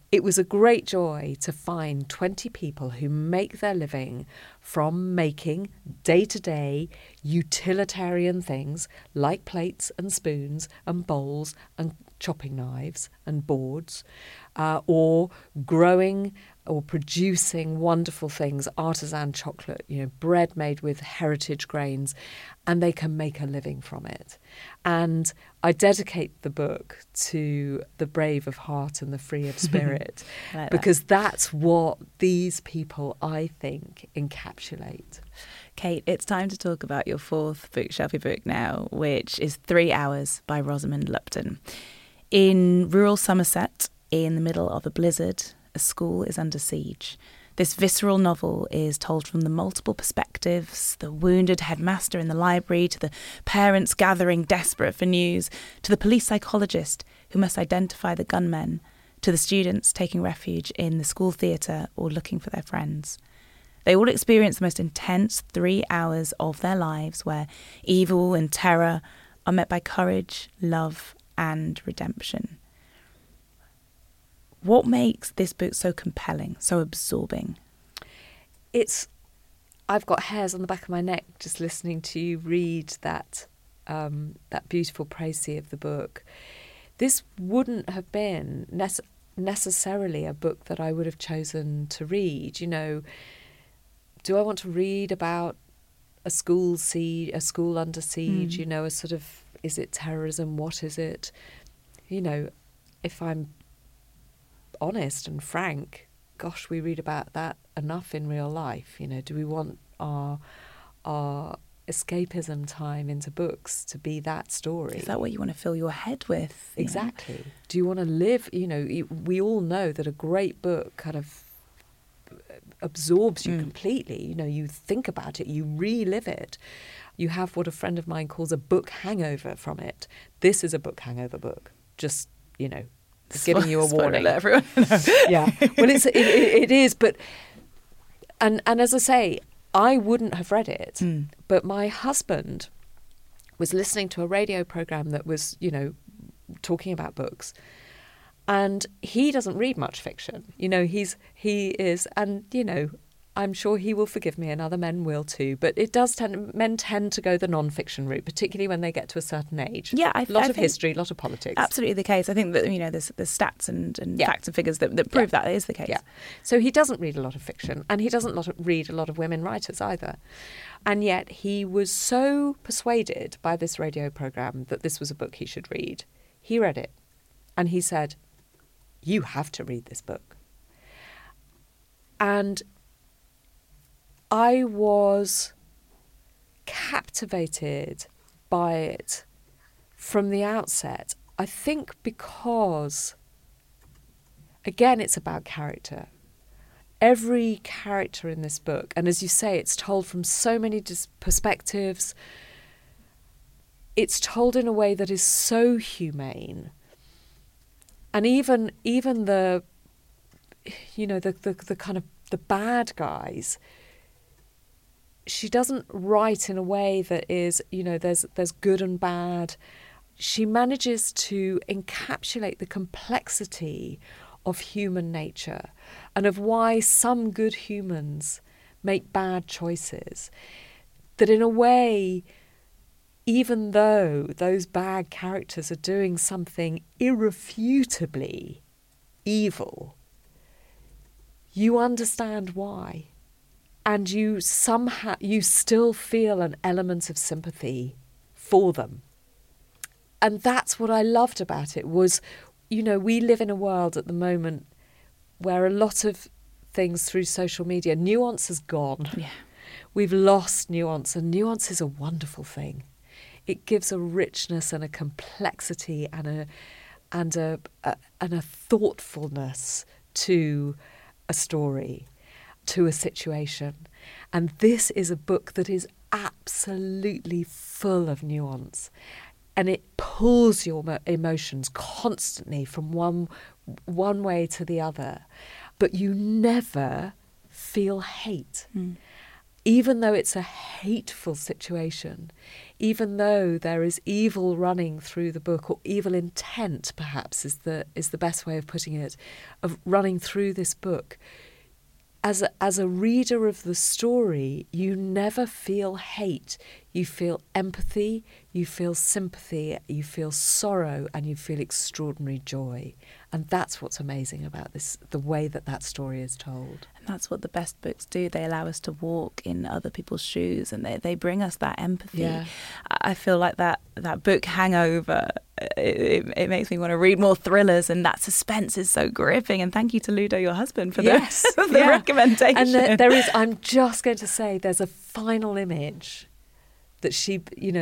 it was a great joy to find 20 people who make their living from making day-to-day utilitarian things like plates and spoons and bowls and chopping knives and boards, or growing or producing wonderful things, artisan chocolate, bread made with heritage grains, and they can make a living from it. And I dedicate the book to the brave of heart and the free of spirit, because that's what these people, I think, encapsulate. Kate, it's time to talk about your fourth bookshelfie book now, which is 3 Hours by Rosamund Lupton. In rural Somerset, in the middle of a blizzard, a school is under siege. This visceral novel is told from the multiple perspectives, the wounded headmaster in the library, to the parents gathering desperate for news, to the police psychologist who must identify the gunmen, to the students taking refuge in the school theatre or looking for their friends. They all experience the most intense 3 hours of their lives where evil and terror are met by courage, love, and redemption. What makes this book so compelling, so absorbing? I've got hairs on the back of my neck just listening to you read that beautiful précis of the book. This wouldn't have been necessarily a book that I would have chosen to read. Do I want to read about a school under siege? A sort of, is it terrorism? What is it? If I'm honest and frank, gosh, we read about that enough in real life. Do we want our escapism time into books to be that story? Is that what you want to fill your head with? Exactly. Do you want to live? We all know that a great book kind of absorbs you completely. You think about it, you relive it. You have what a friend of mine calls a book hangover from it. This is a book hangover book. Just, giving you a warning. Alert, everyone. Yeah. Well, it is, but and as I say, I wouldn't have read it, but my husband was listening to a radio program that was, talking about books. And he doesn't read much fiction. He is, and, I'm sure he will forgive me and other men will too, but men tend to go the non-fiction route, particularly when they get to a certain age. Yeah, a lot of history, a lot of politics. Absolutely the case. I think that, there's stats and facts and figures that prove that is the case. Yeah. So he doesn't read a lot of fiction, and he doesn't read a lot of women writers either. And yet he was so persuaded by this radio programme that this was a book he should read. He read it, and he said, "You have to read this book." And I was captivated by it from the outset. I think because, again, it's about character. Every character in this book, and as you say, it's told from so many perspectives. It's told in a way that is so humane. And even the kind of the bad guys, she doesn't write in a way that is, there's good and bad. She manages to encapsulate the complexity of human nature and of why some good humans make bad choices. That in a way, even though those bad characters are doing something irrefutably evil, you understand why. And you still feel an element of sympathy for them. And that's what I loved about it was, we live in a world at the moment where a lot of things through social media, nuance has gone. Yeah. We've lost nuance, and nuance is a wonderful thing. It gives a richness and a complexity and a thoughtfulness to a story, to a situation. And this is a book that is absolutely full of nuance, and it pulls your emotions constantly from one way to the other, but you never feel hate. even though it's a hateful situation, even though there is evil running through the book, or evil intent perhaps is the best way of putting it, of running through this book, as a reader of the story, you never feel hate. You feel empathy, you feel sympathy, you feel sorrow, and you feel extraordinary joy. And that's what's amazing about this, the way that story is told. And that's what the best books do. They allow us to walk in other people's shoes, and they bring us that empathy. Yeah. I feel like that book Hangover, it makes me want to read more thrillers, and that suspense is so gripping. And thank you to Ludo, your husband, for the recommendation. And there is, I'm just going to say, there's a final image that she,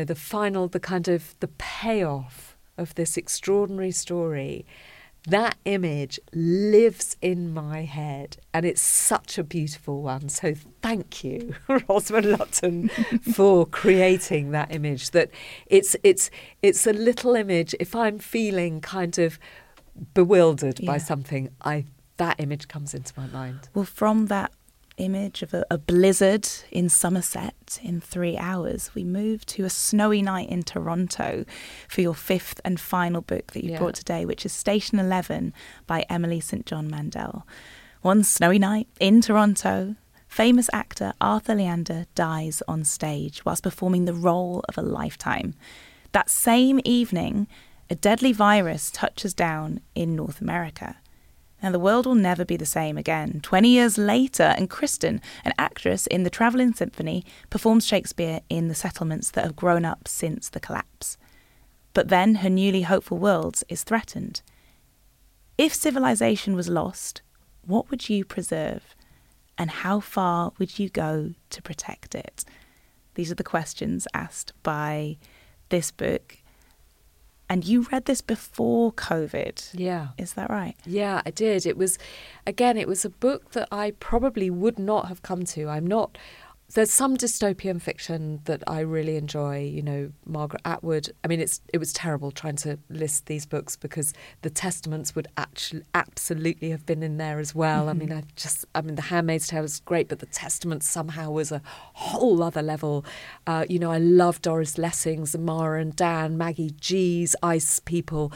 the payoff of this extraordinary story. That image lives in my head, and it's such a beautiful one. So thank you, Rosamund Lupton, for creating that image. That it's a little image. If I'm feeling kind of bewildered by something, that image comes into my mind. Well, from that image of a blizzard in Somerset in 3 hours, we moved to a snowy night in Toronto for your fifth and final book that you brought today, which is Station 11 by Emily St. John Mandel. One snowy night in Toronto, famous actor Arthur Leander dies on stage whilst performing the role of a lifetime. That same evening, a deadly virus touches down in North America. Now, the world will never be the same again. 20 years later, and Kristen, an actress in The Travelling Symphony, performs Shakespeare in the settlements that have grown up since the collapse. But then her newly hopeful world is threatened. If civilization was lost, what would you preserve? And how far would you go to protect it? These are the questions asked by this book. And you read this before COVID. Yeah. Is that right? Yeah, I did. It was a book that I probably would not have come to. There's some dystopian fiction that I really enjoy, Margaret Atwood. I mean, it was terrible trying to list these books because The Testaments would actually absolutely have been in there as well. Mm-hmm. I mean, The Handmaid's Tale is great, but The Testaments somehow was a whole other level. I love Doris Lessing's Mara and Dan, Maggie G's Ice People.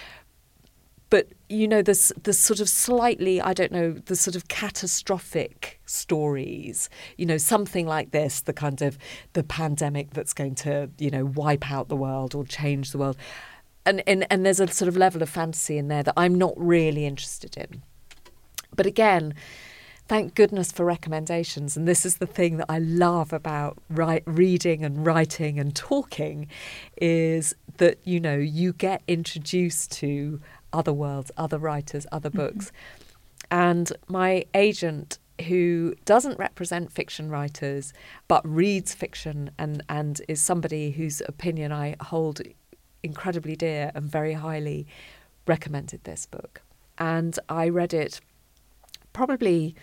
But, the sort of slightly, the sort of catastrophic stories, something like this, the kind of the pandemic that's going to, wipe out the world or change the world. And there's a sort of level of fantasy in there that I'm not really interested in. But again, thank goodness for recommendations. And this is the thing that I love about reading and writing and talking is that, you get introduced to other worlds, other writers, other books. Mm-hmm. And my agent, who doesn't represent fiction writers, but reads fiction and is somebody whose opinion I hold incredibly dear and very highly, recommended this book. And I read it probably,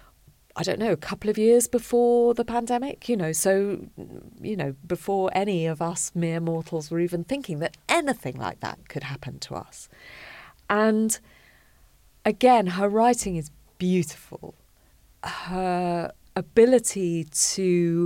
a couple of years before the pandemic, before any of us mere mortals were even thinking that anything like that could happen to us. And again, her writing is beautiful. Her ability to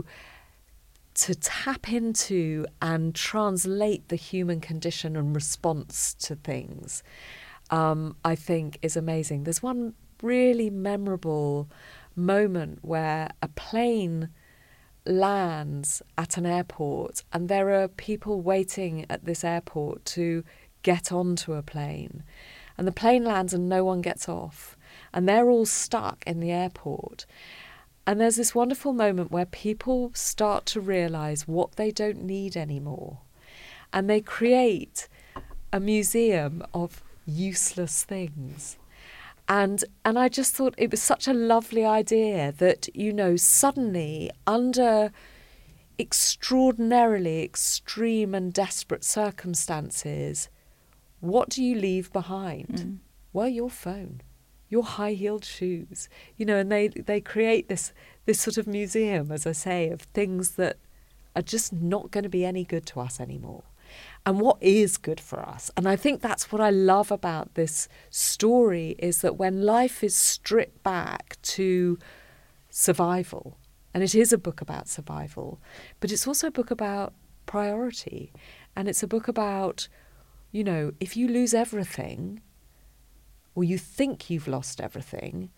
tap into and translate the human condition and response to things, I think is amazing. There's one really memorable moment where a plane lands at an airport and there are people waiting at this airport to get onto a plane, and the plane lands and no one gets off, and they're all stuck in the airport. And there's this wonderful moment where people start to realise what they don't need anymore, and they create a museum of useless things. And I just thought it was such a lovely idea that, suddenly under extraordinarily extreme and desperate circumstances, what do you leave behind? Well, your phone, your high-heeled shoes, and they create this sort of museum, as I say, of things that are just not going to be any good to us anymore. And what is good for us. And I think that's what I love about this story, is that when life is stripped back to survival And it is a book about survival, but it's also a book about priority. And it's a book about, you know, if you lose everything, or you think you've lost everything,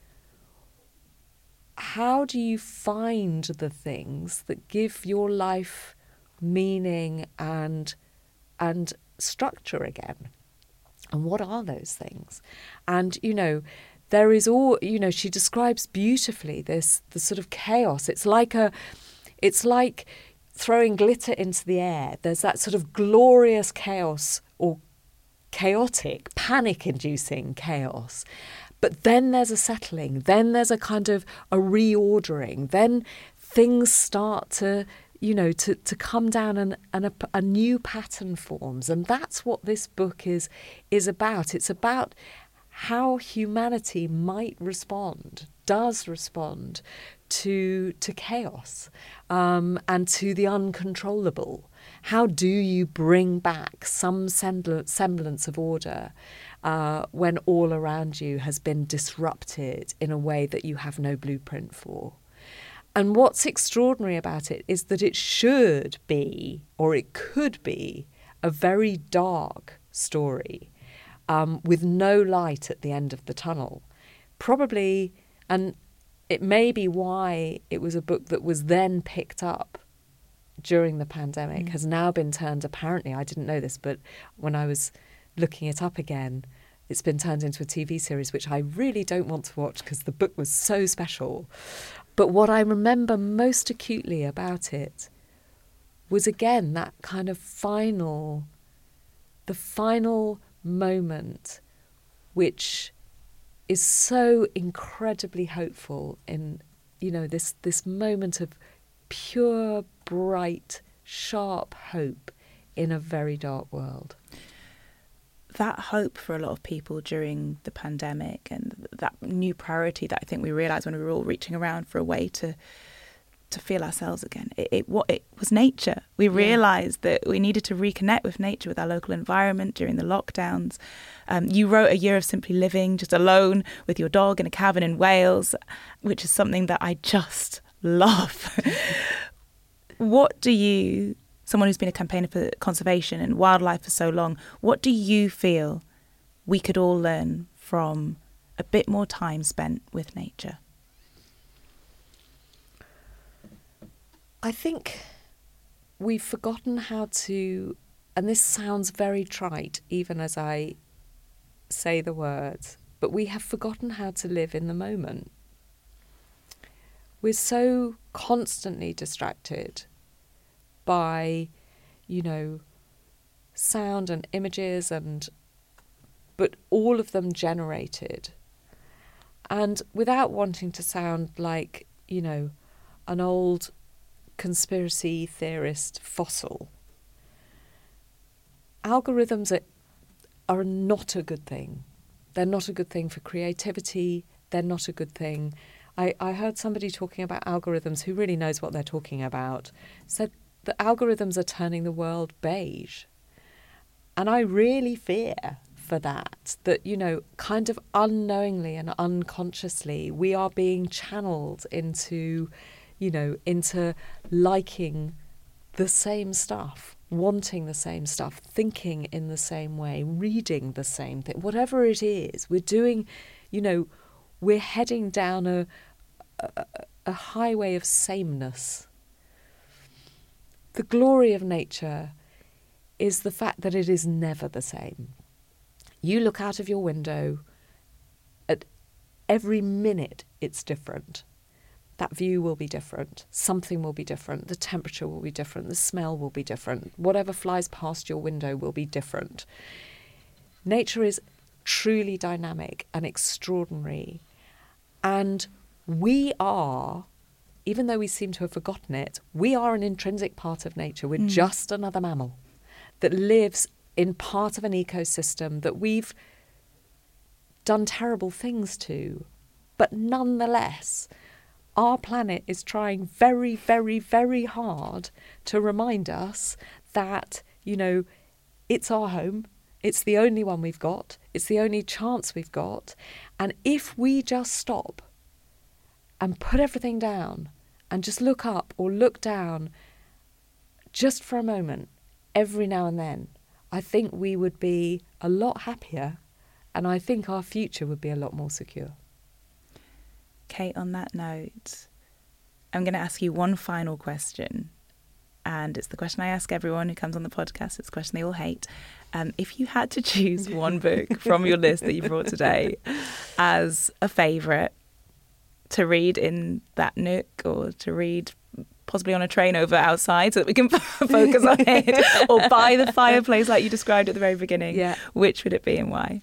how do you find the things that give your life meaning and structure again? And what are those things? And, you know, there is all, you know, she describes beautifully the sort of chaos. It's like throwing glitter into the air. There's that sort of glorious chaos, or chaotic, panic-inducing chaos. But then there's a settling. Then there's a kind of a reordering. Then things start to, you know, to come down, and a new pattern forms. And that's what this book is about. It's about how humanity does respond to chaos and to the uncontrollable. How do you bring back some semblance of order when all around you has been disrupted in a way that you have no blueprint for? And what's extraordinary about it is that it should be, or it could be, a very dark story with no light at the end of the tunnel. Probably, and it may be why it was a book that was then picked up during the pandemic, has now been turned, apparently, I didn't know this, but when I was looking it up again, it's been turned into a TV series, which I really don't want to watch because the book was so special. But what I remember most acutely about it was, again, that kind of the final moment, which is so incredibly hopeful in, you know, this moment of pure, bright, sharp hope in a very dark world. That hope for a lot of people during the pandemic, and that new priority that I think we realised when we were all reaching around for a way to feel ourselves again, it was nature. We realised that we needed to reconnect with nature, with our local environment during the lockdowns. You wrote A Year of Simply Living just alone with your dog in a cabin in Wales, which is something that I just love. What do you, someone who's been a campaigner for conservation and wildlife for so long, what do you feel we could all learn from a bit more time spent with nature? I think we've forgotten how to, and this sounds very trite even as I say the words, but we have forgotten how to live in the moment. We're so constantly distracted by, you know, sound and images, but all of them generated. And without wanting to sound like, you know, an old conspiracy theorist fossil, algorithms are not a good thing. They're not a good thing for creativity. They're not a good thing. I heard somebody talking about algorithms who really knows what they're talking about, said that algorithms are turning the world beige. And I really fear for that, you know, kind of unknowingly and unconsciously, we are being channeled into, you know, into liking the same stuff, wanting the same stuff, thinking in the same way, reading the same thing, whatever it is, we're doing, you know, we're heading down a highway of sameness. The glory of nature is the fact that it is never the same. You look out of your window, at every minute it's different. That view will be different. Something will be different. The temperature will be different. The smell will be different. Whatever flies past your window will be different. Nature is truly dynamic and extraordinary. And we are, even though we seem to have forgotten it, we are an intrinsic part of nature. We're just another mammal that lives in part of an ecosystem that we've done terrible things to. But nonetheless, our planet is trying very, very, very hard to remind us that, you know, it's our home. It's the only one we've got. It's the only chance we've got. And if we just stop and put everything down and just look up or look down just for a moment every now and then, I think we would be a lot happier, and I think our future would be a lot more secure. Kate, on that note, I'm going to ask you one final question. And it's the question I ask everyone who comes on the podcast. It's a question they all hate. If you had to choose one book from your list that you brought today as a favourite to read in that nook, or to read possibly on a train over outside so that we can focus on it, or by the fireplace like you described at the very beginning, which would it be and why?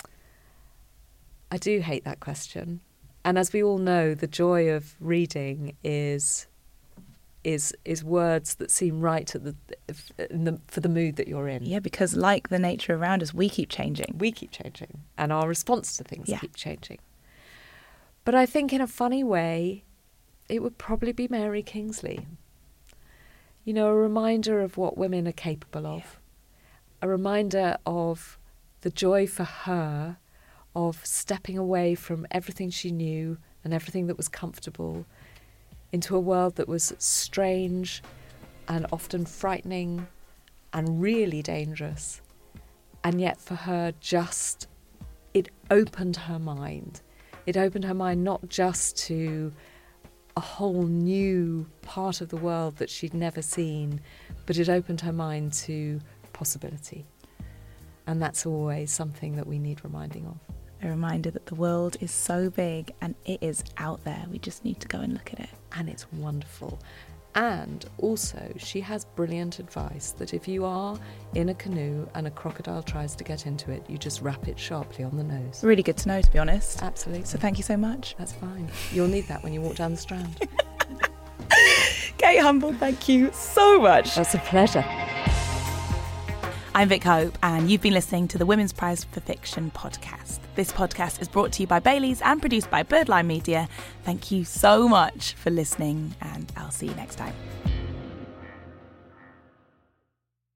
I do hate that question. And as we all know, the joy of reading is words that seem right at for the mood that you're in. Yeah, because like the nature around us, we keep changing. We keep changing, and our response to things keep changing. But I think in a funny way, it would probably be Mary Kingsley. You know, a reminder of what women are capable of. A reminder of the joy for her of stepping away from everything she knew and everything that was comfortable into a world that was strange and often frightening and really dangerous. And yet for her, it opened her mind. It opened her mind not just to a whole new part of the world that she'd never seen, but it opened her mind to possibility. And that's always something that we need reminding of. A reminder that the world is so big and it is out there. We just need to go and look at it. And it's wonderful. And also, she has brilliant advice that if you are in a canoe and a crocodile tries to get into it, you just rap it sharply on the nose. Really good to know, to be honest. Absolutely. So thank you so much. That's fine. You'll need that when you walk down the Strand. Kate Humble, thank you so much. That's a pleasure. I'm Vic Hope, and you've been listening to the Women's Prize for Fiction podcast. This podcast is brought to you by Baileys and produced by Birdline Media. Thank you so much for listening, and I'll see you next time.